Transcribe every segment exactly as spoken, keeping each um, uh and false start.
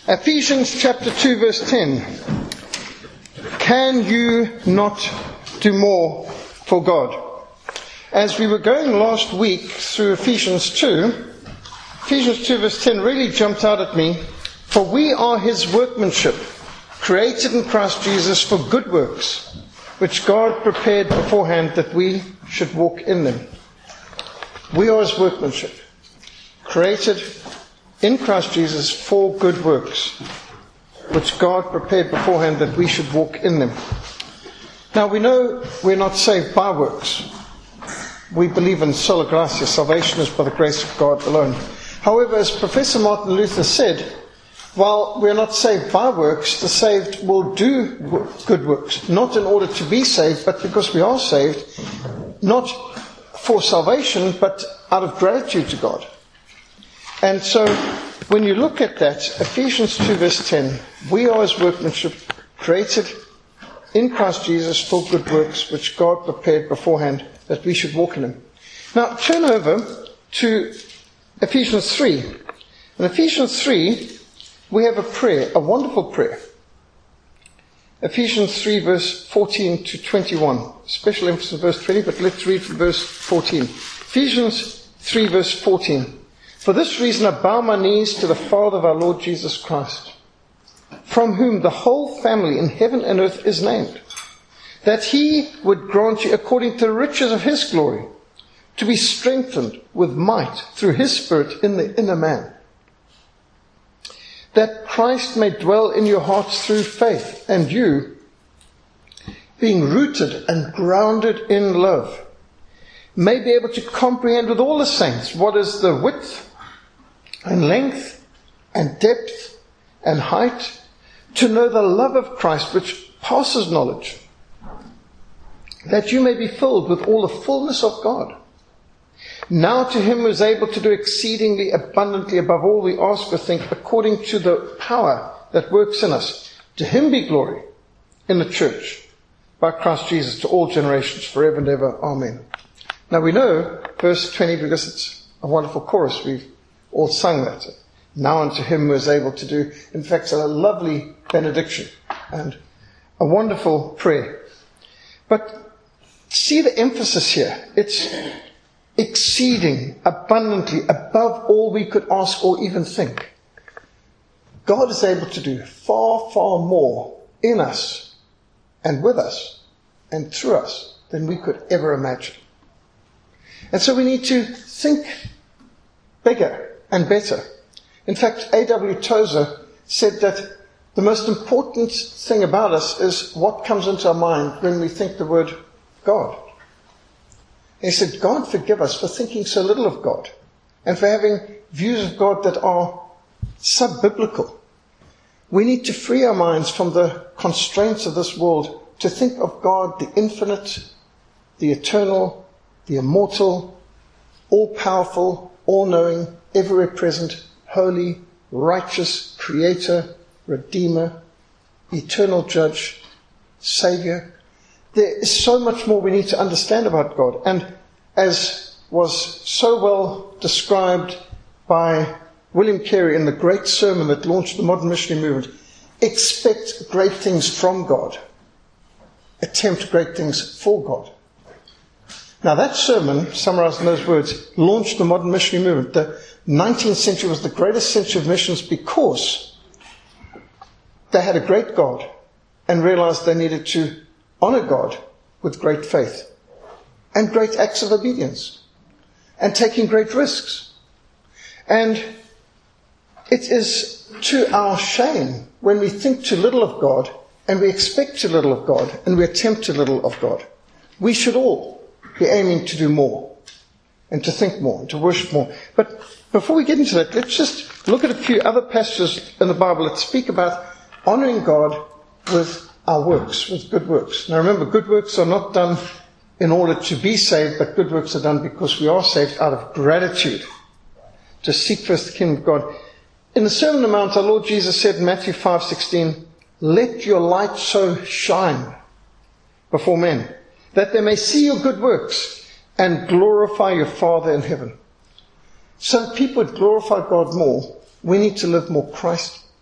Ephesians chapter two verse ten. Can you not do more for God? As we were going last week through Ephesians two, Ephesians two verse ten really jumped out at me. For we are his workmanship, created in Christ Jesus for good works, which God prepared beforehand that we should walk in them. We are his workmanship, created in Christ Jesus for good works, which God prepared beforehand that we should walk in them. Now we know we're not saved by works. We believe in sola gratia, salvation is by the grace of God alone. However, as Professor Martin Luther said, while we're not saved by works, the saved will do good works, not in order to be saved, but because we are saved, not for salvation, but out of gratitude to God. And so, when you look at that, Ephesians two verse ten, we are his workmanship, created in Christ Jesus for good works, which God prepared beforehand that we should walk in them. Now, turn over to Ephesians three. In Ephesians three, we have a prayer, a wonderful prayer. Ephesians three verse fourteen to twenty-one. Special emphasis on verse twenty, but let's read from verse fourteen. Ephesians three verse fourteen. For this reason I bow my knees to the Father of our Lord Jesus Christ, from whom the whole family in heaven and earth is named, that he would grant you, according to the riches of his glory, to be strengthened with might through his Spirit in the inner man, that Christ may dwell in your hearts through faith, and you, being rooted and grounded in love, may be able to comprehend with all the saints what is the width and length and depth and height, to know the love of Christ which passes knowledge, that you may be filled with all the fullness of God. Now to him who is able to do exceedingly abundantly above all we ask or think, according to the power that works in us, to him be glory in the church by Christ Jesus to all generations forever and ever. Amen. Now we know verse twenty because it's a wonderful chorus. We've all sung that. Now unto him who is able to do, in fact, it's a lovely benediction and a wonderful prayer. But see the emphasis here. It's exceeding abundantly above all we could ask or even think. God is able to do far, far more in us and with us and through us than we could ever imagine. And so we need to think bigger and better. In fact, A W Tozer said that the most important thing about us is what comes into our mind when we think the word God. He said, God forgive us for thinking so little of God and for having views of God that are sub-biblical. We need to free our minds from the constraints of this world to think of God, the infinite, the eternal, the immortal, all-powerful, all-knowing, everywhere present, holy, righteous, creator, redeemer, eternal judge, savior. There is so much more we need to understand about God. And as was so well described by William Carey in the great sermon that launched the modern missionary movement, expect great things from God. Attempt great things for God. Now that sermon, summarized in those words, launched the modern missionary movement. The nineteenth century was the greatest century of missions because they had a great God and realized they needed to honor God with great faith and great acts of obedience and taking great risks. And it is to our shame when we think too little of God and we expect too little of God and we attempt too little of God. We should all be aiming to do more and to think more and to worship more. But before we get into that, let's just look at a few other passages in the Bible that speak about honoring God with our works, with good works. Now remember, good works are not done in order to be saved, but good works are done because we are saved out of gratitude, to seek first the kingdom of God. In the Sermon on the Mount, our Lord Jesus said in Matthew five sixteen, let your light so shine before men, that they may see your good works and glorify your Father in heaven. So that people would glorify God more, we need to live more Christ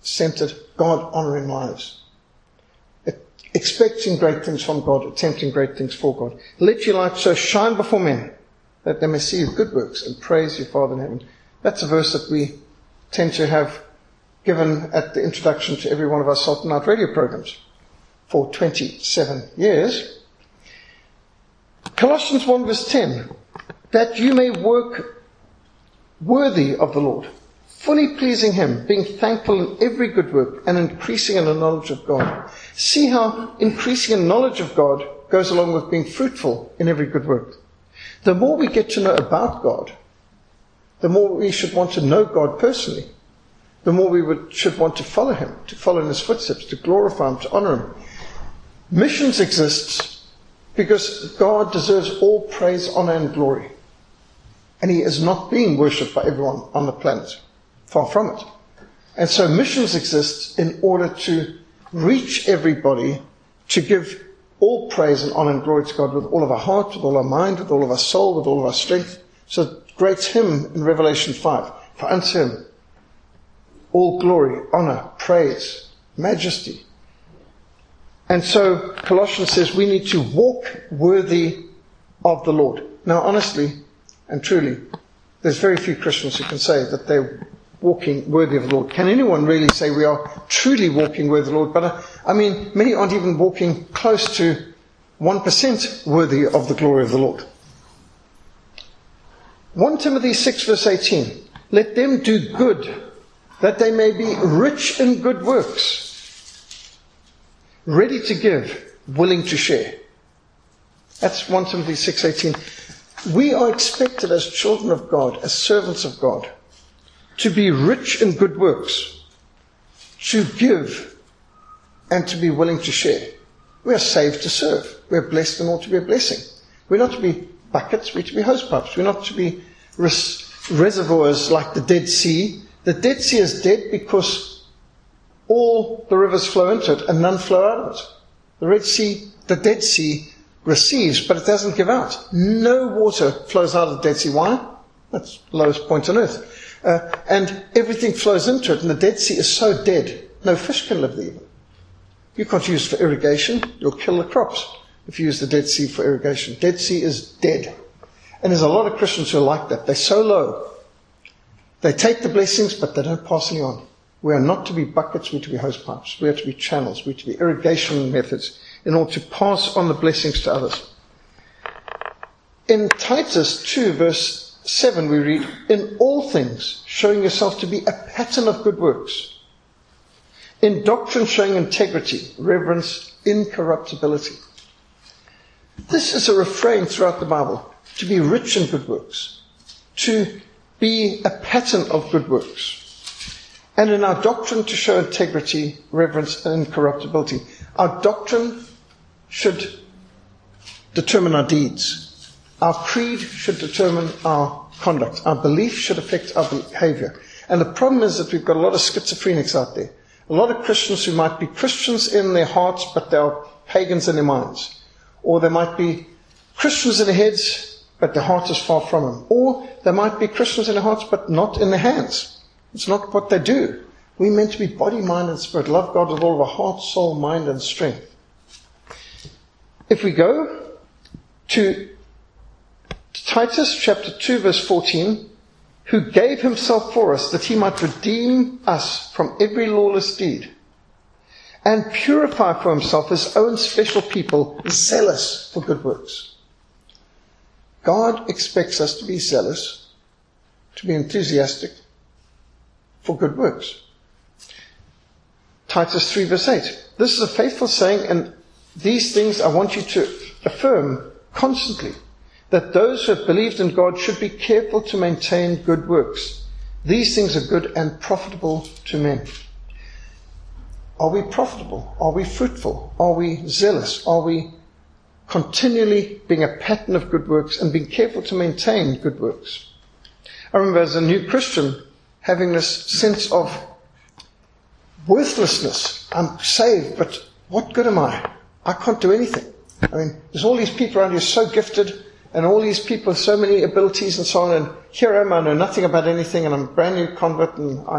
God-centered, God-honoring lives. Expecting great things from God, attempting great things for God. Let your light so shine before men that they may see your good works and praise your Father in heaven. That's a verse that we tend to have given at the introduction to every one of our Salt and Light radio programs for twenty-seven years. Colossians one verse ten, that you may work worthy of the Lord, fully pleasing Him, being thankful in every good work and increasing in the knowledge of God. See how increasing in knowledge of God goes along with being fruitful in every good work. The more we get to know about God, the more we should want to know God personally. The more we would, should want to follow Him, to follow in His footsteps, to glorify Him, to honor Him. Missions exists because God deserves all praise, honor, and glory. And He is not being worshipped by everyone on the planet. Far from it. And so missions exist in order to reach everybody, to give all praise and honor and glory to God with all of our heart, with all our mind, with all of our soul, with all of our strength. So great hymn in Revelation five. For unto Him all glory, honor, praise, majesty. And so Colossians says we need to walk worthy of the Lord. Now honestly and truly, there's very few Christians who can say that they're walking worthy of the Lord. Can anyone really say we are truly walking worthy of the Lord? But uh, I mean, many aren't even walking close to one percent worthy of the glory of the Lord. First Timothy six verse eighteen. Let them do good, that they may be rich in good works, ready to give, willing to share. That's First Timothy six eighteen. We are expected as children of God, as servants of God, to be rich in good works, to give, and to be willing to share. We are saved to serve. We are blessed and ought to be a blessing. We're not to be buckets, we're to be hosepipes. We're not to be res- reservoirs like the Dead Sea. The Dead Sea is dead because all the rivers flow into it and none flow out of it. The Red Sea, the Dead Sea receives, but it doesn't give out. No water flows out of the Dead Sea. Why? That's the lowest point on earth. Uh, and everything flows into it, and the Dead Sea is so dead, no fish can live there even. You can't use it for irrigation, you'll kill the crops if you use the Dead Sea for irrigation. Dead Sea is dead. And there's a lot of Christians who are like that. They're so low. They take the blessings, but they don't pass any on. We are not to be buckets, we're to be hosepipes. We are to be channels, we're to be irrigation methods in order to pass on the blessings to others. In Titus two verse seven we read, in all things showing yourself to be a pattern of good works. In doctrine showing integrity, reverence, incorruptibility. This is a refrain throughout the Bible. To be rich in good works. To be a pattern of good works. And in our doctrine to show integrity, reverence, and incorruptibility. Our doctrine should determine our deeds. Our creed should determine our conduct. Our belief should affect our behavior. And the problem is that we've got a lot of schizophrenics out there. A lot of Christians who might be Christians in their hearts, but they are pagans in their minds. Or they might be Christians in their heads, but their heart is far from them. Or they might be Christians in their hearts, but not in their hands. It's not what they do. We're meant to be body, mind, and spirit. Love God with all of our heart, soul, mind, and strength. If we go to Titus chapter two verse fourteen, who gave himself for us that he might redeem us from every lawless deed and purify for himself his own special people, zealous for good works. God expects us to be zealous, to be enthusiastic for good works. Titus three verse eight. This is a faithful saying, and these things I want you to affirm constantly, that those who have believed in God should be careful to maintain good works. These things are good and profitable to men. Are we profitable? Are we fruitful? Are we zealous? Are we continually being a pattern of good works and being careful to maintain good works? I remember as a new Christian having this sense of worthlessness. I'm saved, but what good am I? I can't do anything. I mean, there's all these people around here so gifted, and all these people with so many abilities and so on, and here I am, I know nothing about anything, and I'm a brand new convert, and I,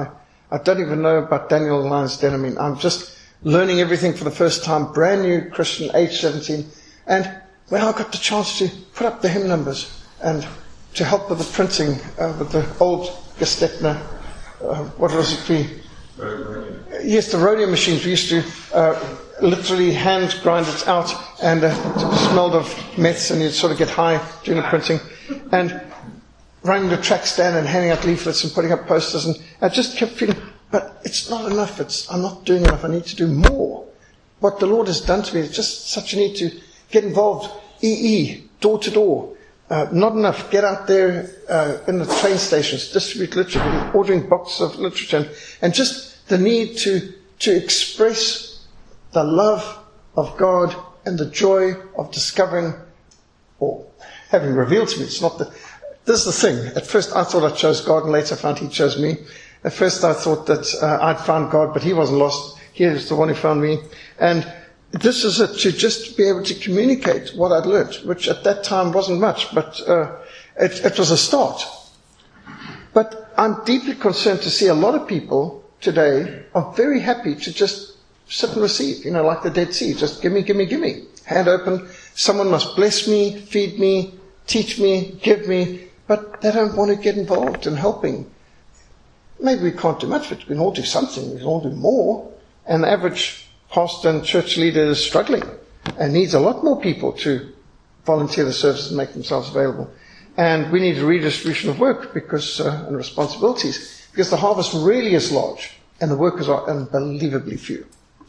I don't even know about Daniel Lyons Den. I mean, I'm just learning everything for the first time, brand new Christian, age seventeen. And when I got the chance to put up the hymn numbers and to help with the printing, uh, with the old Gestetner, uh, what was it we... Yes, the rodeo machines. We used to uh, literally hand grind it out, and uh, it smelled of meths, and you'd sort of get high doing the printing. And running the track stand and handing out leaflets and putting up posters, and I just kept feeling, but it's not enough. It's I'm not doing enough. I need to do more. What the Lord has done to me is just such a need to get involved. E E, door to door. Uh, not enough. Get out there uh, in the train stations, distribute literature, ordering boxes of literature, and, and just the need to to express the love of God and the joy of discovering, or having revealed to me. It's not the. This is the thing. At first I thought I chose God, and later I found He chose me. At first I thought that uh, I'd found God, but He wasn't lost. He was the one who found me. And this is it, to just be able to communicate what I'd learned, which at that time wasn't much, but uh, it, it was a start. But I'm deeply concerned to see a lot of people today are very happy to just sit and receive, you know, like the Dead Sea. Just give me, give me, give me. Hand open. Someone must bless me, feed me, teach me, give me. But they don't want to get involved in helping. Maybe we can't do much, but we can all do something. We can all do more. And the average pastor and church leader is struggling and needs a lot more people to volunteer the service and make themselves available. And we need a redistribution of work because uh, and responsibilities, because the harvest really is large and the workers are unbelievably few.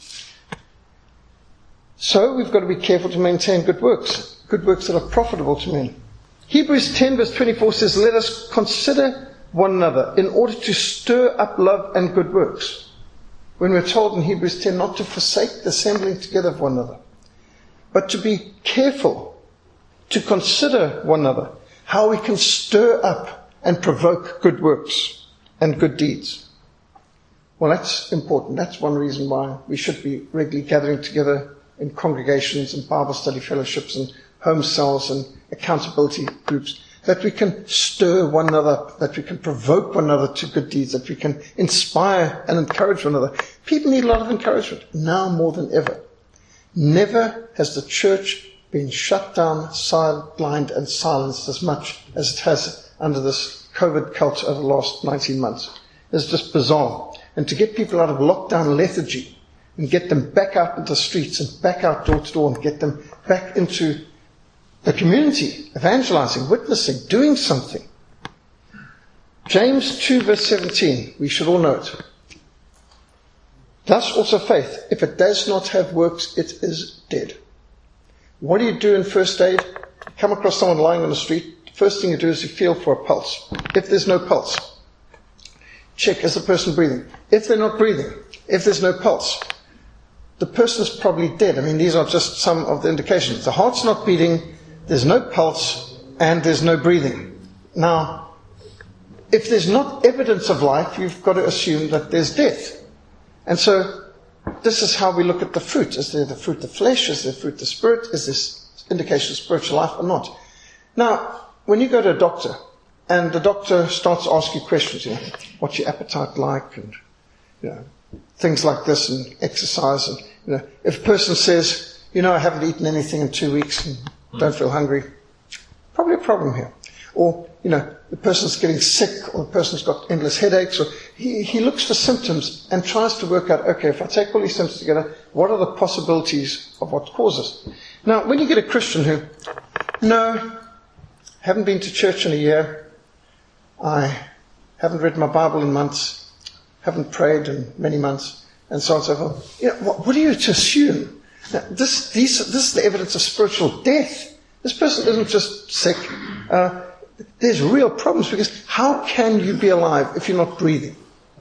So we've got to be careful to maintain good works, good works that are profitable to men. Hebrews ten verse twenty-four says, let us consider one another in order to stir up love and good works. When we're told in Hebrews ten not to forsake the assembling together of one another, but to be careful to consider one another, how we can stir up and provoke good works and good deeds. Well, that's important. That's one reason why we should be regularly gathering together in congregations and Bible study fellowships and home cells and accountability groups, that we can stir one another, that we can provoke one another to good deeds, that we can inspire and encourage one another. People need a lot of encouragement, now more than ever. Never has the church been shut down, sidelined and silenced as much as it has under this COVID cult over the last nineteen months. It's just bizarre. And to get people out of lockdown lethargy and get them back out into the streets and back out door to door and get them back into the community, evangelizing, witnessing, doing something. James two verse seventeen, we should all know it. Thus also faith, if it does not have works, it is dead. What do you do in first aid? You come across someone lying on the street, the first thing you do is you feel for a pulse. If there's no pulse, check, is the person breathing? If they're not breathing, if there's no pulse, the person is probably dead. I mean, these are just some of the indications. The heart's not beating, there's no pulse, and there's no breathing. Now, if there's not evidence of life, you've got to assume that there's death. And so, this is how we look at the fruit. Is there the fruit of flesh? Is there fruit of spirit? Is this indication of spiritual life or not? Now, when you go to a doctor, and the doctor starts to ask you questions, you know, what's your appetite like, and you know, things like this, and exercise, and you know, if a person says, you know, I haven't eaten anything in two weeks and don't feel hungry, probably a problem here. Or, you know, the person's getting sick, or the person's got endless headaches, or he, he looks for symptoms and tries to work out, okay, if I take all these symptoms together, what are the possibilities of what causes? Now, when you get a Christian who, no, haven't been to church in a year, I haven't read my Bible in months, haven't prayed in many months, and so on and so forth. You know, what, what are you to assume? Now, this, these, this is the evidence of spiritual death. This person isn't just sick. Uh, there's real problems, because how can you be alive if you're not breathing?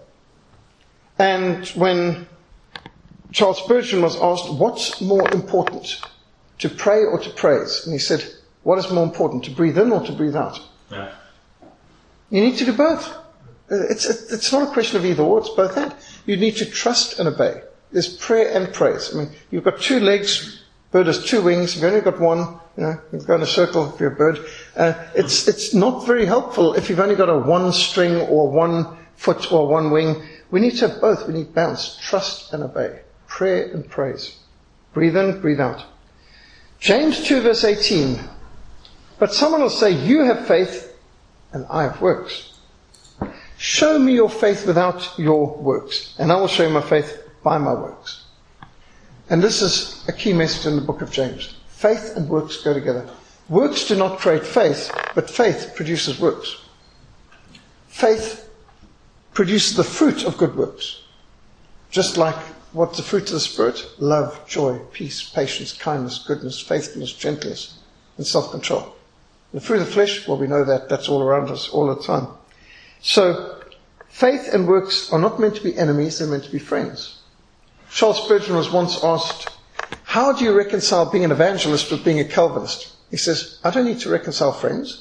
And when Charles Spurgeon was asked, what's more important, to pray or to praise? And he said, what is more important, to breathe in or to breathe out? Yeah. You need to do both. It's, it's not a question of either or, it's both and. You need to trust and obey. There's prayer and praise. I mean, you've got two legs, bird has two wings, you've only got one, you know, you go in a circle if you're a bird. Uh, it's, it's not very helpful if you've only got a one string or one foot or one wing, We need to have both. We need balance, trust and obey, prayer and praise. Breathe in, breathe out. James two verse eighteen. But someone will say, you have faith and I have works. Show me your faith without your works, and I will show you my faith by my works. And this is a key message in the book of James. Faith and works go together. Works do not create faith, but faith produces works. Faith produces the fruit of good works. Just like what's the fruit of the Spirit? Love, joy, peace, patience, kindness, goodness, faithfulness, gentleness, and self-control. The fruit of the flesh, well, we know that. That's all around us all the time. So, faith and works are not meant to be enemies, they're meant to be friends. Charles Spurgeon was once asked, how do you reconcile being an evangelist with being a Calvinist? He says, I don't need to reconcile friends.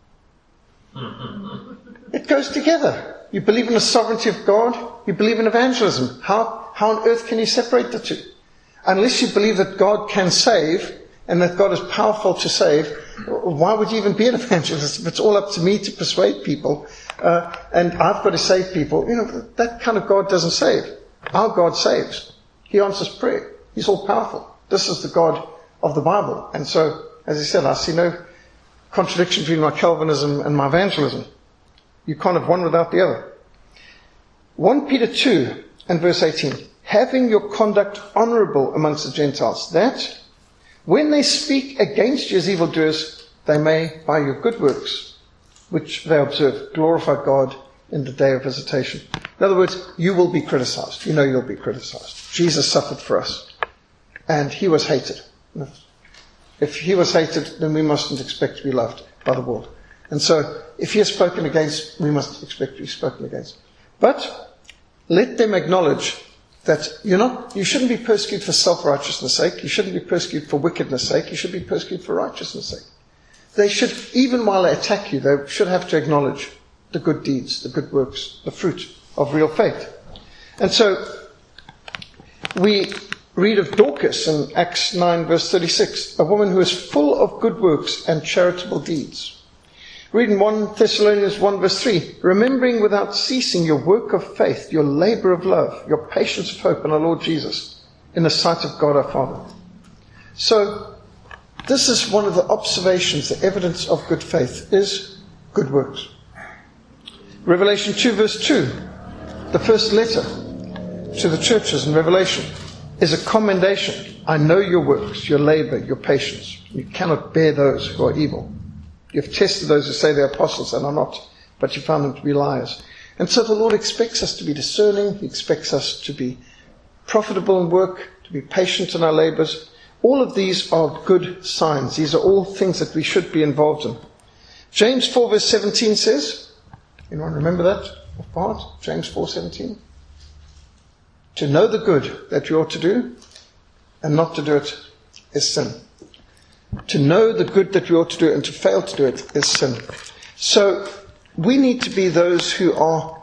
It goes together. You believe in the sovereignty of God, you believe in evangelism. How, how on earth can you separate the two? Unless you believe that God can save, and that God is powerful to save, why would you even be an evangelist if it's all up to me to persuade people, uh, and I've got to save people? You know, that kind of God doesn't save. Our God saves. He answers prayer. He's all powerful. This is the God of the Bible. And so, as I said, I see no contradiction between my Calvinism and my evangelism. You can't have one without the other. First Peter two and verse eighteen. Having your conduct honorable amongst the Gentiles, that when they speak against you as evildoers, they may, by your good works, which they observe, glorify God in the day of visitation. In other words, you will be criticized. You know you'll be criticized. Jesus suffered for us. And he was hated. If he was hated, then we mustn't expect to be loved by the world. And so, if he is spoken against, we must expect to be spoken against. But, let them acknowledge that you're not, you shouldn't be persecuted for self-righteousness' sake. You shouldn't be persecuted for wickedness' sake. You should be persecuted for righteousness' sake. They should, even while they attack you, they should have to acknowledge the good deeds, the good works, the fruit of real faith. And so, we read of Dorcas in Acts nine verse thirty-six, a woman who is full of good works and charitable deeds. Read in First Thessalonians one verse three, remembering without ceasing your work of faith, your labor of love, your patience of hope in our Lord Jesus, in the sight of God our Father. So, this is one of the observations, the evidence of good faith, is good works. Revelation two verse two, the first letter to the churches in Revelation, is a commendation. I know your works, your labor, your patience. You cannot bear those who are evil. You've tested those who say they're apostles and are not, but you found them to be liars. And so the Lord expects us to be discerning. He expects us to be profitable in work, to be patient in our labors. All of these are good signs. These are all things that we should be involved in. James four verse seventeen says, anyone remember that off part? James four seventeen. To know the good that you ought to do and not to do it is sin. To know the good that we ought to do and to fail to do it is sin. So we need to be those who are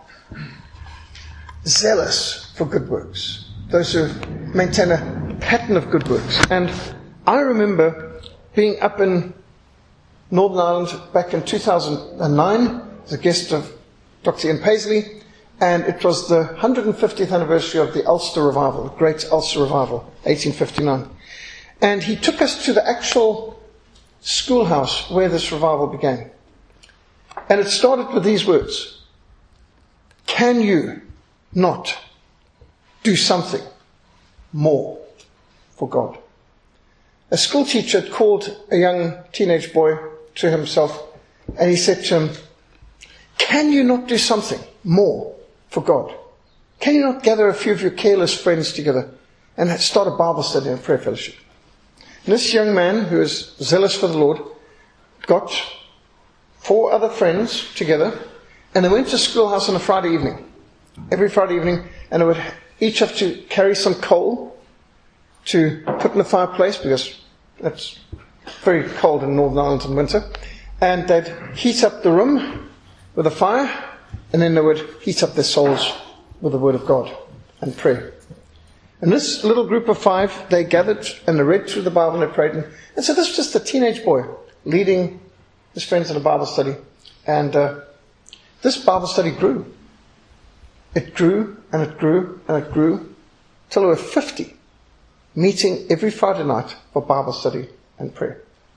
zealous for good works. Those who maintain a pattern of good works. And I remember being up in Northern Ireland back in two thousand nine as a guest of Doctor Ian Paisley. And it was the one hundred fiftieth anniversary of the Ulster Revival, the Great Ulster Revival, eighteen fifty-nine. And he took us to the actual schoolhouse where this revival began. And it started with these words. Can you not do something more for God? A school teacher had called a young teenage boy to himself, and he said to him, can you not do something more for God? Can you not gather a few of your careless friends together and start a Bible study and prayer fellowship? And this young man, who is zealous for the Lord, got four other friends together, and they went to schoolhouse on a Friday evening. Every Friday evening, and they would each have to carry some coal to put in the fireplace, because it's very cold in Northern Ireland in winter. And they'd heat up the room with a fire, and then they would heat up their souls with the Word of God and prayer. And this little group of five, they gathered and they read through the Bible and they prayed. And, and so this was just a teenage boy leading his friends in a Bible study. And uh, this Bible study grew. it grew and it grew and it grew till there were fifty meeting every Friday night for Bible study and prayer.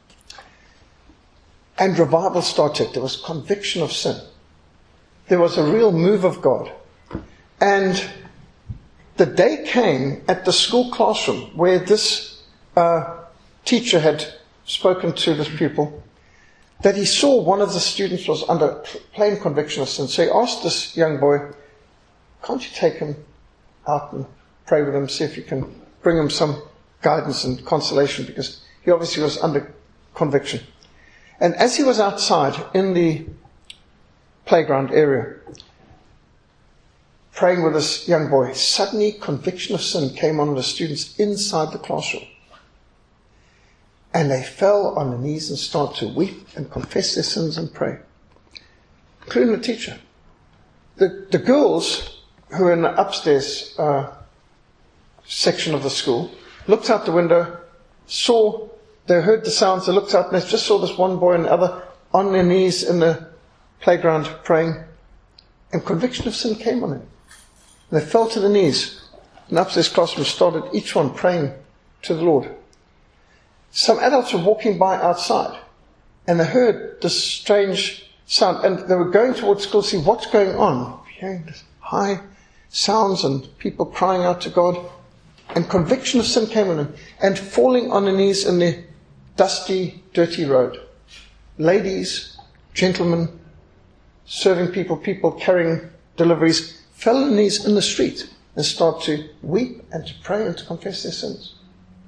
And revival started. There was conviction of sin. There was a real move of God. And the day came at the school classroom where this uh, teacher had spoken to this pupil, that he saw one of the students was under plain conviction of sin. So he asked this young boy, can't you take him out and pray with him, see if you can bring him some guidance and consolation, because he obviously was under conviction. And as he was outside in the playground area, praying with this young boy, suddenly conviction of sin came on the students inside the classroom. And they fell on their knees and started to weep and confess their sins and pray, including the teacher. The, the girls who were in the upstairs uh, section of the school looked out the window, saw, they heard the sounds, they looked out and they just saw this one boy and the other on their knees in the playground praying, and conviction of sin came on them. And they fell to their knees. And upstairs classroom started each one praying to the Lord. Some adults were walking by outside, and they heard this strange sound, and they were going towards school to see what's going on, hearing this high sounds and people crying out to God, and conviction of sin came on them, and falling on their knees in the dusty, dirty road. Ladies, gentlemen, serving people, people carrying deliveries, fell on their knees in the street and started to weep and to pray and to confess their sins.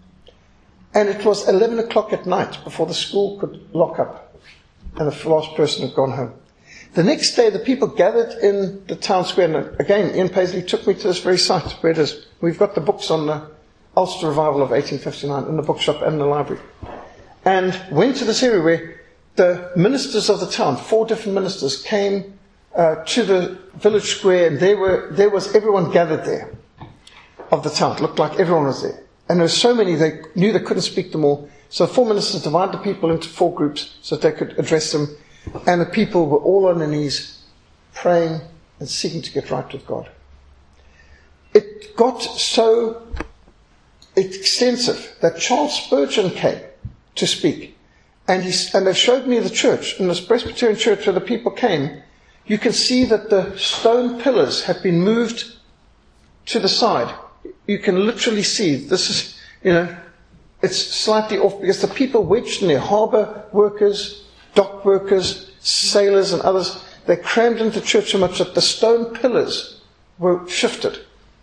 And it was eleven o'clock at night before the school could lock up and the last person had gone home. The next day the people gathered in the town square, and again Ian Paisley took me to this very site where it is. We've got the books on the Ulster Revival of eighteen fifty-nine in the bookshop and in the library. And went to this area where the ministers of the town, four different ministers, came uh, to the village square, and there were there was everyone gathered there of the town. It looked like everyone was there. And there were so many, they knew they couldn't speak to them all. So the four ministers divided the people into four groups so that they could address them. And the people were all on their knees, praying and seeking to get right with God. It got so extensive that Charles Spurgeon came to speak. And, he, and they showed me the church, in this Presbyterian church where the people came. You can see that the stone pillars had been moved to the side. You can literally see, this is, you know, it's slightly off because the people wedged in there, harbour workers, dock workers, sailors and others, they crammed into church so much that the stone pillars were shifted.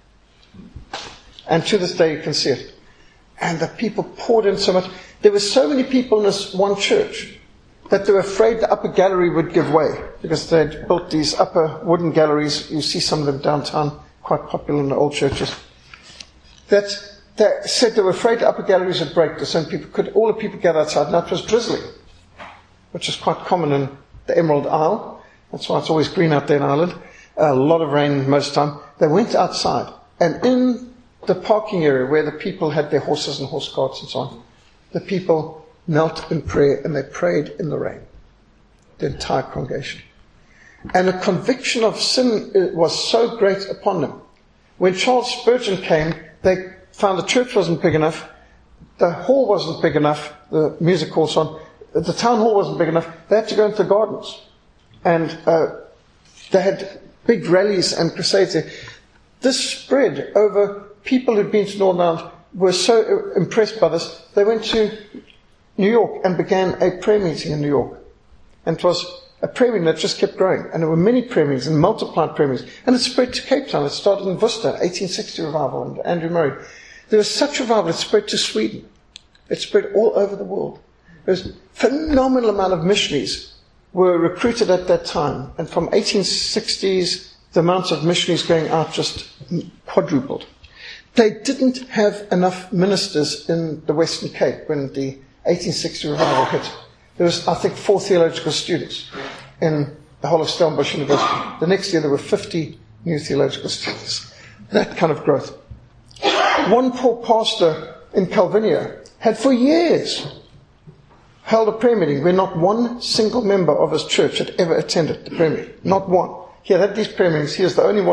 And to this day you can see it. And the people poured in so much. There were so many people in this one church that they were afraid the upper gallery would give way, because they'd built these upper wooden galleries. You see some of them downtown, quite popular in the old churches. That they said they were afraid the upper galleries would break, so people could, all the people gather outside. Now it was drizzling, which is quite common in the Emerald Isle. That's why it's always green out there in Ireland. A lot of rain most of the time. They went outside, and in the parking area where the people had their horses and horse carts and so on, the people knelt in prayer and they prayed in the rain. The entire congregation. And the conviction of sin was so great upon them. When Charles Spurgeon came, they found the church wasn't big enough, the hall wasn't big enough, the music hall, so on, the town hall wasn't big enough. They had to go into the gardens. And uh, they had big rallies and crusades there. This spread over people who'd been to Northern Ireland, were so impressed by this, they went to New York and began a prayer meeting in New York. And it was a prayer meeting that just kept growing. And there were many prayer meetings and multiplied prayer meetings. And it spread to Cape Town. It started in Worcester, eighteen sixty revival, and Andrew Murray. There was such revival, it spread to Sweden. It spread all over the world. There was a phenomenal amount of missionaries were recruited at that time. And from eighteen sixties, the amounts of missionaries going out just quadrupled. They didn't have enough ministers in the Western Cape when the eighteen sixty revival hit. There was, I think, four theological students in the whole of Stellenbosch University. The next year there were fifty new theological students. That kind of growth. One poor pastor in Calvinia had for years held a prayer meeting where not one single member of his church had ever attended the prayer meeting. Not one. He had had these prayer meetings. He was the only one there.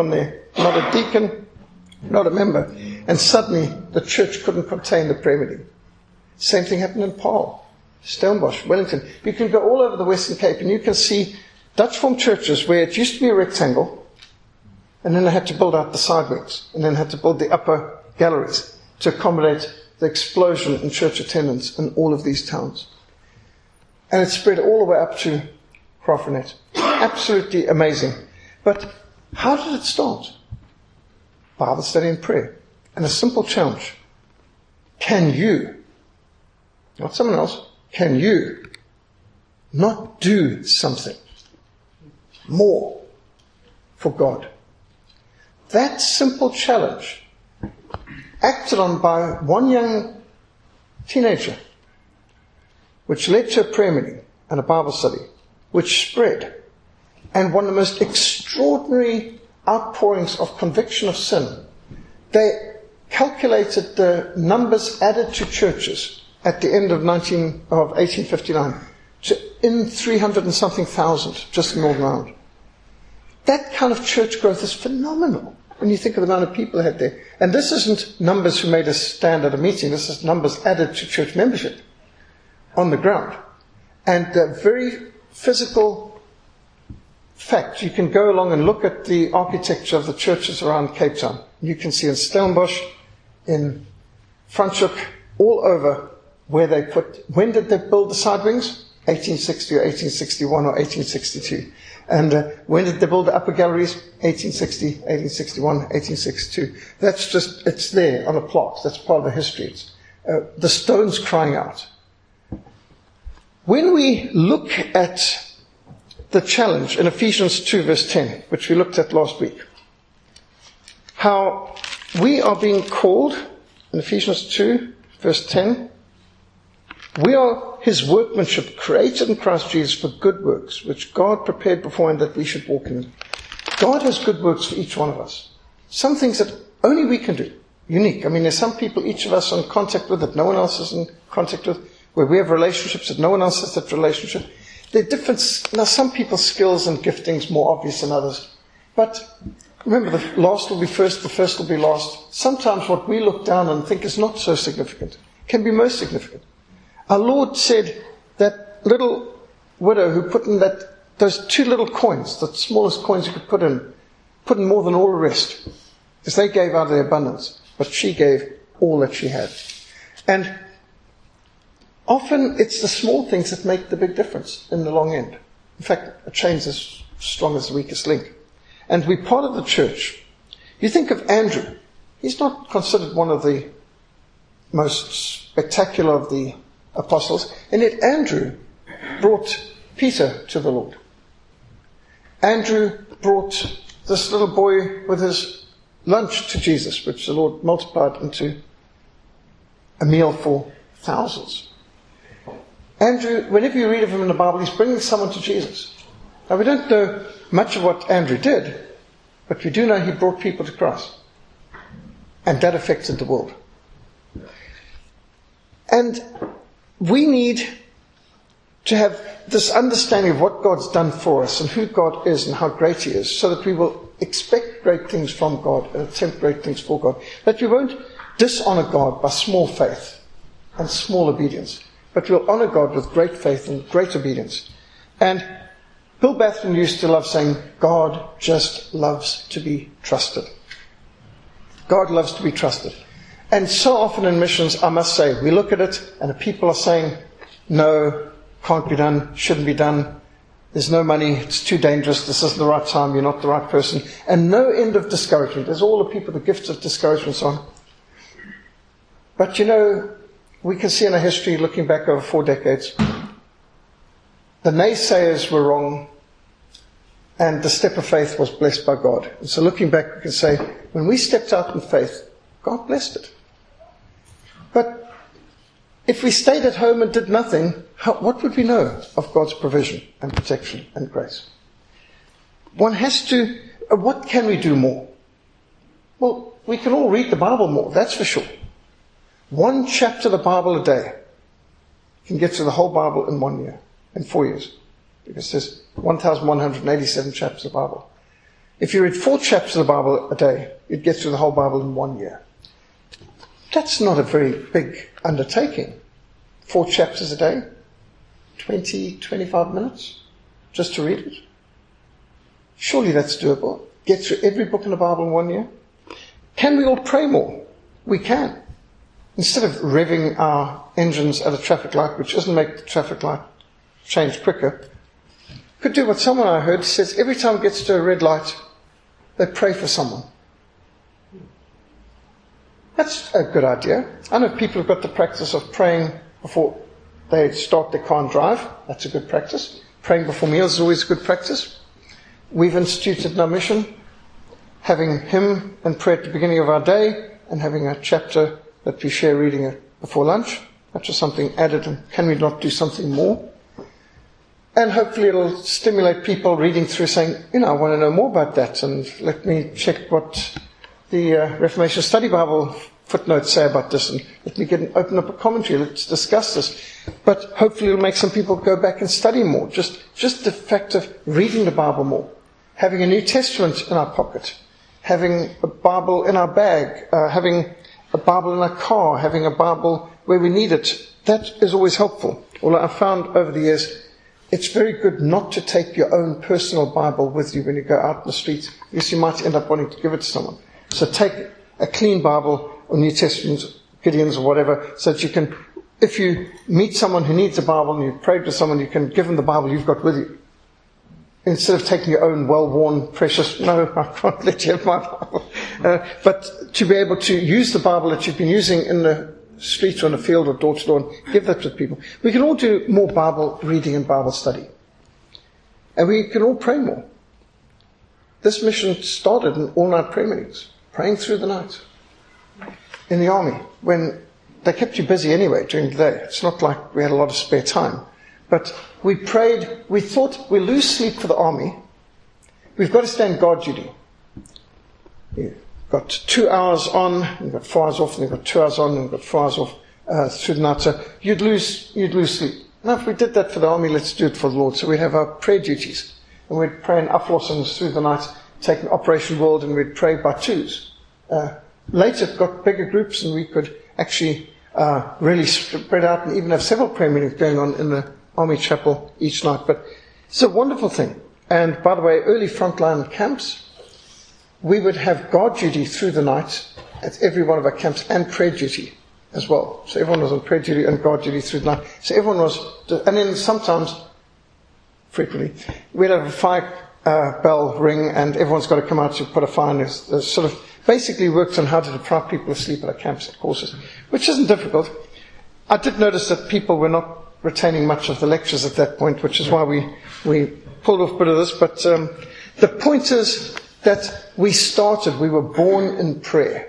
not a deacon, not a member. And suddenly the church couldn't contain the prayer meeting. Same thing happened in Paarl, Stellenbosch, Wellington. You can go all over the Western Cape and you can see Dutch form churches where it used to be a rectangle, and then they had to build out the side wings, and then had to build the upper galleries to accommodate the explosion in church attendance in all of these towns. And it spread all the way up to Graaff-Reinet. Absolutely amazing. But how did it start? Bible study and prayer. And a simple challenge. Can you, not someone else, can you not do something more for God? That simple challenge, acted on by one young teenager, which led to a prayer meeting and a Bible study, which spread, and one of the most extraordinary outpourings of conviction of sin. They calculated the numbers added to churches at the end of nineteen of eighteen fifty-nine to in three hundred and something thousand, just in Northern Ireland. That kind of church growth is phenomenal when you think of the amount of people had there. And this isn't numbers who made us stand at a meeting. This is numbers added to church membership on the ground. And a very physical fact, you can go along and look at the architecture of the churches around Cape Town. You can see in Stellenbosch, in Franschhoek, all over where they put, when did they build the side wings? eighteen sixty or eighteen sixty-one or eighteen sixty-two. And uh, when did they build the upper galleries? eighteen sixty, eighteen sixty-one, eighteen sixty-two. That's just, it's there on a plot. That's part of the history. It's, uh, the stones crying out. When we look at the challenge in Ephesians two verse ten, which we looked at last week, how we are being called, in Ephesians two verse ten, we are his workmanship, created in Christ Jesus for good works, which God prepared beforehand that we should walk in them. God has good works for each one of us. Some things that only we can do, unique. I mean, there's some people, each of us, are in contact with that no one else is in contact with, where we have relationships that no one else has that relationship. There are different, now some people's skills and giftings more obvious than others. But remember, the last will be first, the first will be last. Sometimes what we look down and think is not so significant can be most significant. Our Lord said that little widow who put in that, those two little coins, the smallest coins you could put in, put in more than all the rest, because they gave out of their abundance, but she gave all that she had. And often it's the small things that make the big difference in the long end. In fact, a chain's as strong as the weakest link. And we're part of the church. You think of Andrew. He's not considered one of the most spectacular of the apostles, and yet Andrew brought Peter to the Lord. Andrew brought this little boy with his lunch to Jesus, which the Lord multiplied into a meal for thousands. Andrew, whenever you read of him in the Bible, he's bringing someone to Jesus. Now, we don't know much of what Andrew did, but we do know he brought people to Christ. And that affected the world. And we need to have this understanding of what God's done for us and who God is and how great he is, so that we will expect great things from God and attempt great things for God. That we won't dishonor God by small faith and small obedience, but we'll honor God with great faith and great obedience. And Bill Bathman used to love saying, God just loves to be trusted. God loves to be trusted. And so often in missions, I must say, we look at it and the people are saying, no, can't be done, shouldn't be done, there's no money, it's too dangerous, this isn't the right time, you're not the right person. And no end of discouragement. There's all the people, the gifts of discouragement and so on. But you know, we can see in our history, looking back over four decades, the naysayers were wrong and the step of faith was blessed by God. And so looking back, we can say, when we stepped out in faith, God blessed it. But if we stayed at home and did nothing, how, what would we know of God's provision and protection and grace? One has to, what can we do more? Well, we can all read the Bible more, that's for sure. One chapter of the Bible a day can get to the whole Bible in one year, in four years. Because there's one thousand one hundred eighty-seven chapters of the Bible. If you read four chapters of the Bible a day, you'd get through the whole Bible in one year. That's not a very big undertaking. Four chapters a day, twenty, twenty-five minutes, just to read it. Surely that's doable. Get through every book in the Bible in one year. Can we all pray more? We can. Instead of revving our engines at a traffic light, which doesn't make the traffic light change quicker, could do what someone I heard says every time it gets to a red light, they pray for someone. That's a good idea. I know people have got the practice of praying before they start their car and drive. That's a good practice. Praying before meals is always a good practice. We've instituted in our mission having hymn and prayer at the beginning of our day and having a chapter that we share reading it before lunch. That's just something added, and can we not do something more? And hopefully it'll stimulate people reading through saying, you know, I want to know more about that, and let me check what the uh, Reformation Study Bible footnotes say about this, and let me get an, open up a commentary, let's discuss this. But hopefully it'll make some people go back and study more. Just, just the fact of reading the Bible more, having a New Testament in our pocket, having a Bible in our bag, uh, having a Bible in our car, having a Bible where we need it, that is always helpful. Although I've found over the years, it's very good not to take your own personal Bible with you when you go out in the street, because you might end up wanting to give it to someone. So take a clean Bible, or New Testament, Gideon's or whatever, so that you can, if you meet someone who needs a Bible and you've prayed with someone, you can give them the Bible you've got with you. Instead of taking your own well-worn, precious, no, I can't let you have my Bible. Uh, but to be able to use the Bible that you've been using in the street or in the field or door to door and give that to people. We can all do more Bible reading and Bible study. And we can all pray more. This mission started in all-night prayer meetings, praying through the night. In the army, when they kept you busy anyway during the day. It's not like we had a lot of spare time. But we prayed, we thought we'll lose sleep for the army. We've got to stand guard duty. You've got two hours on, you've got four hours off, and you've got two hours on, and you've got four hours off uh, through the night. So you'd lose, you'd lose sleep. Now if we did that for the army, let's do it for the Lord. So we'd have our prayer duties. And we'd pray in aflossings through the night, taking Operation World, and we'd pray by twos. Uh, later it got bigger groups, and we could actually uh, really spread out and even have several prayer meetings going on in the Army Chapel each night. But it's a wonderful thing. And by the way, early frontline camps, we would have guard duty through the night at every one of our camps, and prayer duty as well. So everyone was on prayer duty and guard duty through the night. So everyone was, and then sometimes, frequently, we'd have a fire uh, bell ring, and everyone's got to come out to put a fire in. There's, there's sort of basically worked on how to deprive people of sleep at our camps and courses, which isn't difficult. I did notice that people were not retaining much of the lectures at that point, which is why we, we pulled off a bit of this. But um, the point is that we started, we were born in prayer.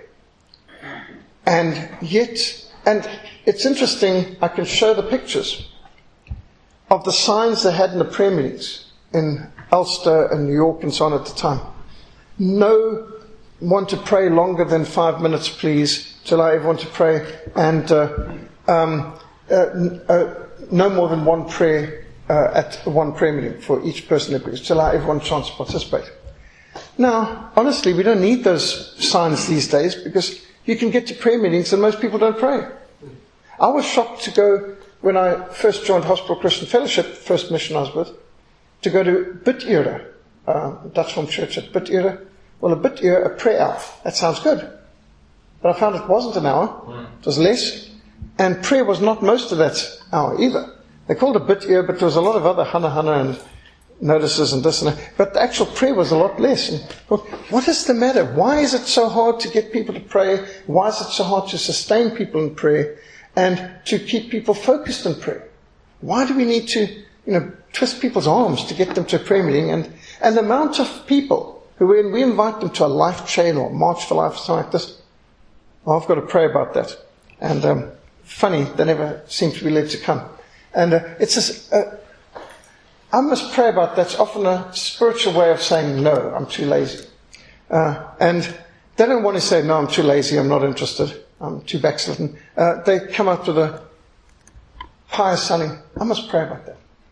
And yet, and it's interesting, I can show the pictures of the signs they had in the prayer meetings in Ulster and New York and so on at the time. No one to pray longer than five minutes, please, to allow everyone to pray, and uh, um, uh, uh, no more than one prayer uh, at one prayer meeting for each person, to allow everyone a chance to participate. Now, honestly, we don't need those signs these days, because you can get to prayer meetings and most people don't pray. I was shocked to go, when I first joined Hospital Christian Fellowship, first mission I was with, to go to Bidure, uh, Dutch Form Church at Bidure. Well, a Bidure, a prayer hour, that sounds good. But I found it wasn't an hour, it was less, and prayer was not most of that hour either. They called it Bidure, but there was a lot of other hana hana and notices and this and that. But the actual prayer was a lot less. And thought, what is the matter? Why is it so hard to get people to pray? Why is it so hard to sustain people in prayer and to keep people focused in prayer? Why do we need to, you know, twist people's arms to get them to a prayer meeting? And, and the amount of people who, when we invite them to a life chain or March for Life or something like this, oh, I've got to pray about that. And um, funny, they never seem to be led to come. And uh, it's just, uh, I must pray about that. It's often a spiritual way of saying, no, I'm too lazy. Uh, and they don't want to say, no, I'm too lazy, I'm not interested, I'm too backslidden. Uh, they come up with a pious sounding, I must pray about that.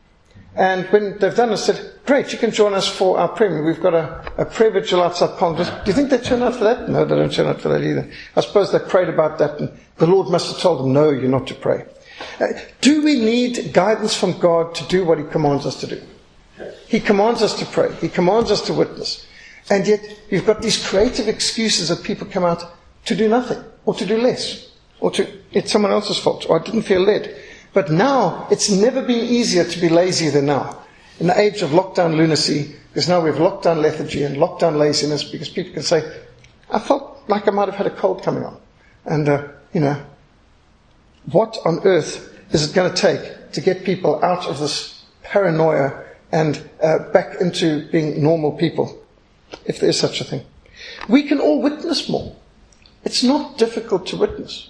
And when they've done it, said, great, you can join us for our prayer. We've got a, a prayer vigil outside Congress. Do you think they turn out for that? No, they don't turn out for that either. I suppose they prayed about that, and the Lord must have told them, no, you're not to pray. Uh, do we need guidance from God to do what He commands us to do? He commands us to pray. He commands us to witness. And yet, you've got these creative excuses that people come out to do nothing, or to do less, or to, it's someone else's fault, or I didn't feel led. But now, it's never been easier to be lazy than now. In the age of lockdown lunacy, because now we have lockdown lethargy and lockdown laziness, because people can say, I felt like I might have had a cold coming on. And, uh, you know, what on earth is it going to take to get people out of this paranoia and uh, back into being normal people, if there is such a thing? We can all witness more. It's not difficult to witness.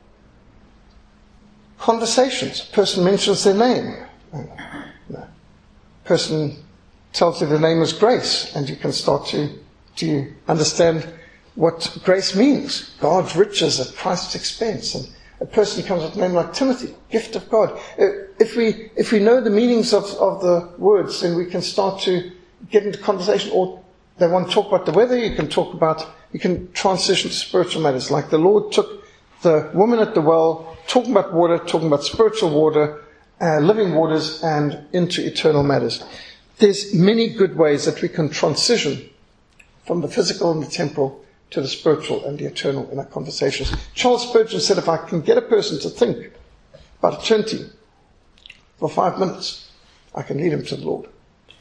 Conversations. A person mentions their name. No. Person tells you their name is Grace, and you can start to, to understand what grace means. God's riches at Christ's expense. And a person comes with a name like Timothy, gift of God. If we, if we know the meanings of, of the words, then we can start to get into conversation. Or they want to talk about the weather, you can talk about, you can transition to spiritual matters. Like the Lord took the woman at the well, talking about water, talking about spiritual water, uh, living waters, and into eternal matters. There's many good ways that we can transition from the physical and the temporal to the spiritual and the eternal in our conversations. Charles Spurgeon said, if I can get a person to think about eternity for five minutes, I can lead him to the Lord.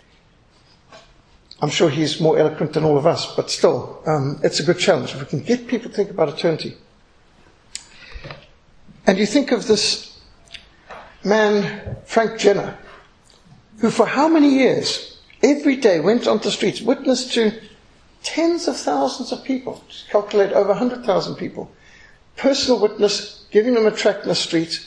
I'm sure he's more eloquent than all of us, but still, um, it's a good challenge. If we can get people to think about eternity. And you think of this man, Frank Jenner, who for how many years, every day went onto the streets, witnessed to tens of thousands of people, calculate over one hundred thousand people, personal witness, giving them a tract in the street,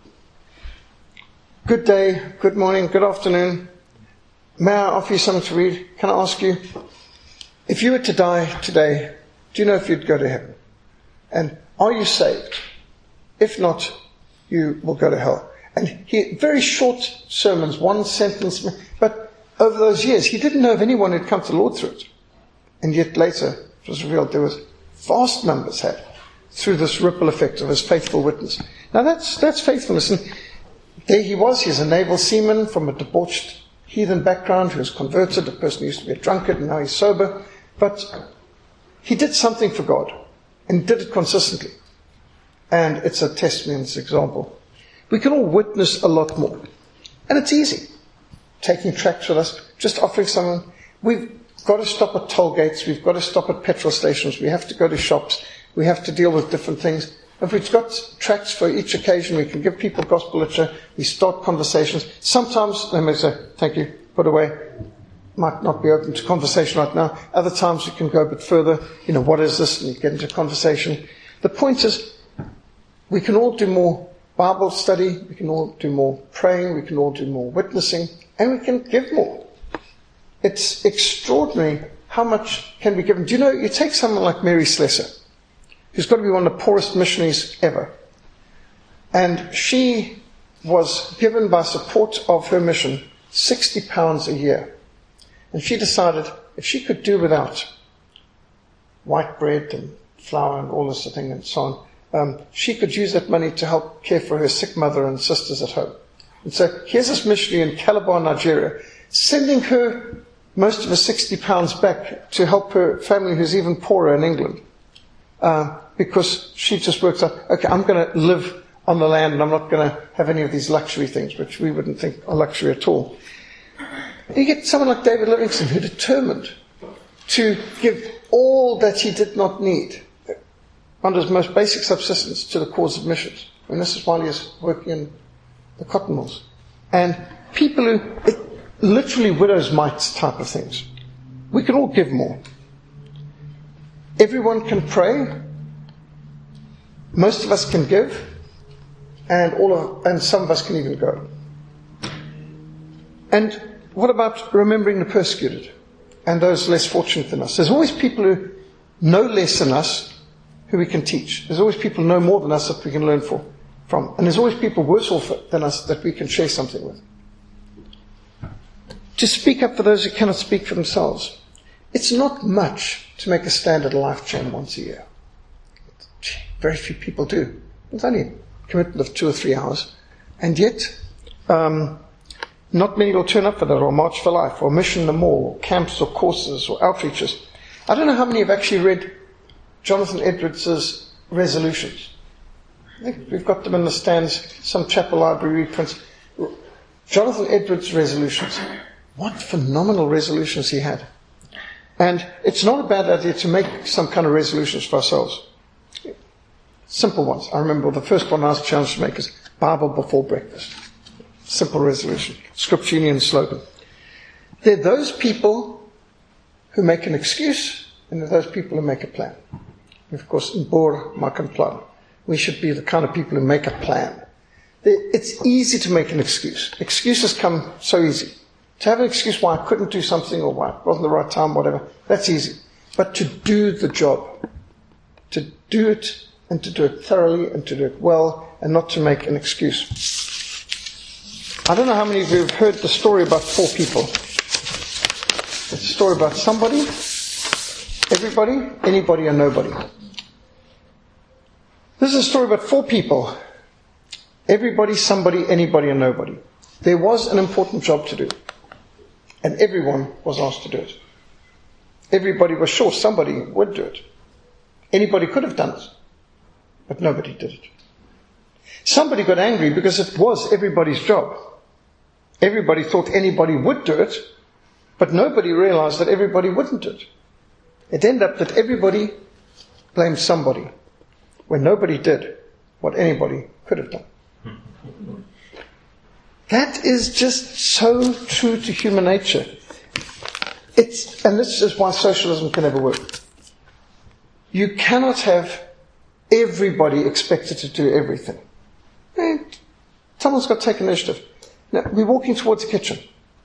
good day, good morning, good afternoon, may I offer you something to read? Can I ask you, if you were to die today, do you know if you'd go to heaven? And are you saved? If not, you will go to hell. And he, very short sermons, one sentence, but over those years, he didn't know of anyone who'd come to the Lord through it. And yet later, it was revealed there was vast numbers had through this ripple effect of his faithful witness. Now that's, that's faithfulness. And there he was, he's a naval seaman from a debauched heathen background who was converted, a person who used to be a drunkard and now he's sober. But he did something for God and did it consistently. And it's a testimony, it's an example. We can all witness a lot more. And it's easy. Taking tracts with us, just offering someone. We've got to stop at toll gates, we've got to stop at petrol stations, we have to go to shops, we have to deal with different things. If we've got tracts for each occasion, we can give people gospel literature, we start conversations. Sometimes they may say, thank you, put away. Might not be open to conversation right now. Other times you can go a bit further. You know, what is this? And you get into conversation. The point is, we can all do more Bible study, we can all do more praying, we can all do more witnessing, and we can give more. It's extraordinary how much can be given. Do you know, you take someone like Mary Slessor, who's got to be one of the poorest missionaries ever. And she was given, by support of her mission, sixty pounds a year. And she decided if she could do without white bread and flour and all this thing and so on, um, she could use that money to help care for her sick mother and sisters at home. And so here's this missionary in Calabar, Nigeria, sending her most of her sixty pounds back to help her family who's even poorer in England. Uh, because she just works out, okay, I'm going to live on the land and I'm not going to have any of these luxury things, which we wouldn't think are luxury at all. You get someone like David Livingstone, who determined to give all that he did not need, under his most basic subsistence, to the cause of missions. And this is while he was working in the cotton mills. And people who, it, literally widow's mites type of things. We can all give more. Everyone can pray. Most of us can give. And all of, and some of us can even go. And what about remembering the persecuted and those less fortunate than us? There's always people who know less than us who we can teach. There's always people who know more than us that we can learn for, from. And there's always people worse off than us that we can share something with. to speak up for those who cannot speak for themselves. It's not much to make a stand at a life chain once a year. Very few people do. It's only a commitment of two or three hours. And yet, um, not many will turn up for that, or March for Life, or Mission in the Mall, or camps, or courses, or outreaches. I don't know how many have actually read Jonathan Edwards' resolutions. I think we've got them in the stands, some chapel library reprints. Jonathan Edwards' resolutions. What phenomenal resolutions he had. And it's not a bad idea to make some kind of resolutions for ourselves. Simple ones. I remember the first one I was challenged to make is Bible before breakfast. Simple resolution. Scripture Union slogan. There are those people who make an excuse, and there are those people who make a plan. And of course, in Boer, maak 'n plan. We should be the kind of people who make a plan. It's easy to make an excuse. Excuses come so easy. To have an excuse why I couldn't do something, or why it wasn't the right time, whatever, that's easy. But to do the job, to do it, and to do it thoroughly, and to do it well, and not to make an excuse. I don't know how many of you have heard the story about four people. It's a story about somebody, everybody, anybody, and nobody. This is a story about four people. Everybody, somebody, anybody, and nobody. There was an important job to do. And everyone was asked to do it. Everybody was sure somebody would do it. Anybody could have done it. But nobody did it. Somebody got angry because it was everybody's job. Everybody thought anybody would do it, but nobody realized that everybody wouldn't do it. It ended up that everybody blamed somebody, when nobody did what anybody could have done. That is just so true to human nature. It's, and this is why socialism can never work. You cannot have everybody expected to do everything. Someone's got to take initiative. Now, we're walking towards the kitchen.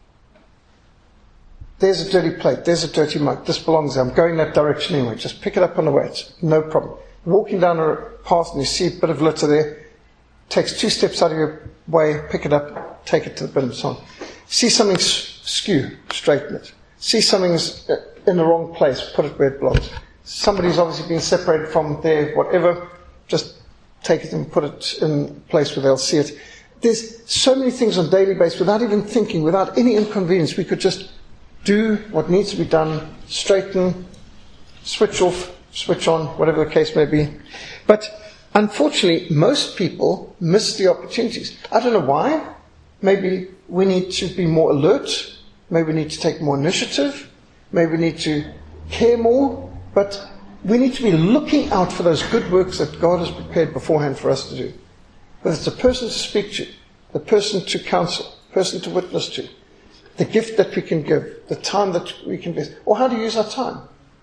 There's a dirty plate. There's a dirty mug. This belongs there. I'm going that direction anyway. Just pick it up on the way. It's no problem. Walking down a path and you see a bit of litter there. Takes two steps out of your way. Pick it up. Take it to the bin and so on. See something skew. Straighten it. See something's in the wrong place. Put it where it belongs. Somebody's obviously been separated from there. Whatever. Just take it and put it in a place where they'll see it. There's so many things on a daily basis without even thinking, without any inconvenience. We could just do what needs to be done, straighten, switch off, switch on, whatever the case may be. But unfortunately, most people miss the opportunities. I don't know why. Maybe we need to be more alert. Maybe we need to take more initiative. Maybe we need to care more. But we need to be looking out for those good works that God has prepared beforehand for us to do. Whether it's a person to speak to, the person to counsel, person to witness to, the gift that we can give, the time that we can invest, or how to use our time.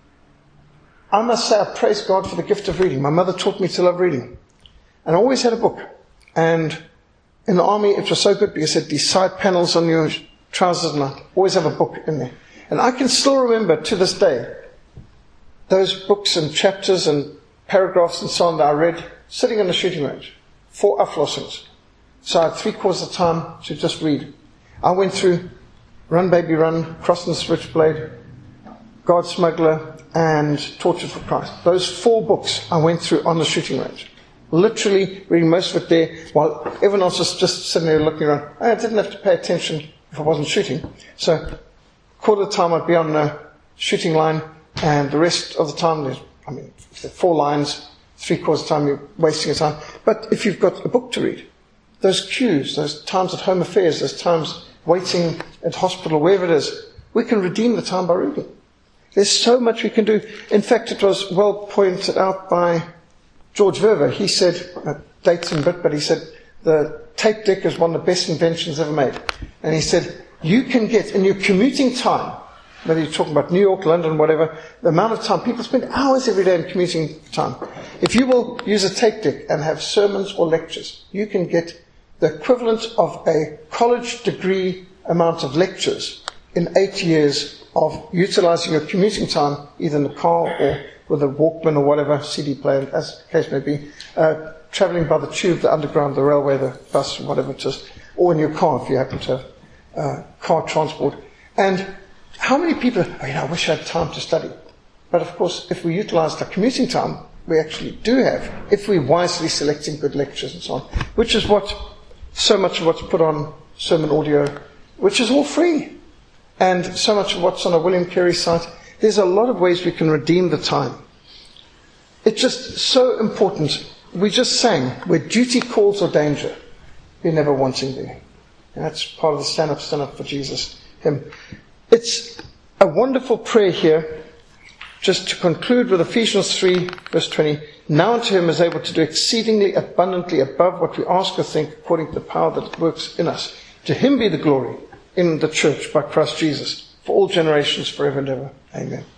I must say I praise God for the gift of reading. My mother taught me to love reading. And I always had a book. And in the army it was so good because it had these side panels on your trousers and I always have a book in there. And I can still remember to this day those books and chapters and paragraphs and so on that I read sitting in the shooting range. Four aflossings. So I had three quarters of the time to just read. I went through Run Baby Run, Crossing the Switchblade, God Smuggler, and Tortured for Christ. Those four books I went through on the shooting range. Literally reading most of it there while everyone else was just sitting there looking around. I didn't have to pay attention if I wasn't shooting. So a quarter of the time I'd be on the shooting line and the rest of the time, there's, I mean, if there are four lines, three quarters of the time you're wasting your time. But if you've got a book to read, those cues, those times at home affairs, those times waiting at hospital, wherever it is, we can redeem the time by reading. There's so much we can do. In fact, it was well pointed out by George Verver. He said, uh, dates in a bit, but he said, the tape deck is one of the best inventions ever made. And he said, you can get, in your commuting time, whether you're talking about New York, London, whatever, the amount of time, people spend hours every day in commuting time. If you will use a tape deck and have sermons or lectures, you can get the equivalent of a college degree amount of lectures in eight years of utilizing your commuting time, either in the car or with a Walkman or whatever, C D player, as the case may be, uh, traveling by the tube, the underground, the railway, the bus, whatever it is, or in your car if you happen to have uh, car transport. And how many people, oh, you know, I wish I had time to study. But of course, if we utilise our commuting time, we actually do have, if we're wisely selecting good lectures and so on, which is what, so much of what's put on sermon audio, which is all free. And so much of what's on a William Carey site, there's a lot of ways we can redeem the time. It's just so important. We just sang, where duty calls or danger, you're never wanting there. And that's part of the stand up, stand up for Jesus hymn. It's a wonderful prayer here. Just to conclude with Ephesians three, verse twenty, now unto him is able to do exceedingly abundantly above what we ask or think, according to the power that works in us. To him be the glory in the church by Christ Jesus, for all generations, forever and ever. Amen.